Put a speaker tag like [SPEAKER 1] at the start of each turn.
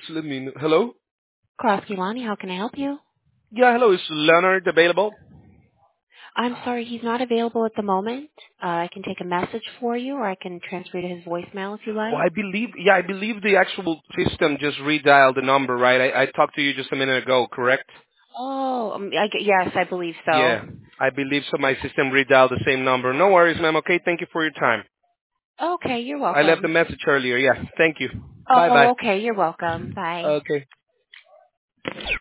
[SPEAKER 1] Let me know. Hello?
[SPEAKER 2] Krosky how can I help you?
[SPEAKER 1] Yeah, hello. Is Leonard available?
[SPEAKER 2] I'm sorry, he's not available at the moment. I can take a message for you, or I can transfer to his voicemail if you
[SPEAKER 1] Well,
[SPEAKER 2] like.
[SPEAKER 1] I believe the actual system just redialed the number, right? I talked to you just a minute ago, correct?
[SPEAKER 2] Oh, yes, I believe so.
[SPEAKER 1] Yeah, I believe so. My system redialed the same number. No worries, ma'am. Okay, thank you for your time.
[SPEAKER 2] Okay, you're
[SPEAKER 1] I left the
[SPEAKER 2] welcome.
[SPEAKER 1] message earlier. Yeah, thank you. Bye
[SPEAKER 2] Oh,
[SPEAKER 1] bye.
[SPEAKER 2] okay, you're welcome. Bye.
[SPEAKER 1] Okay.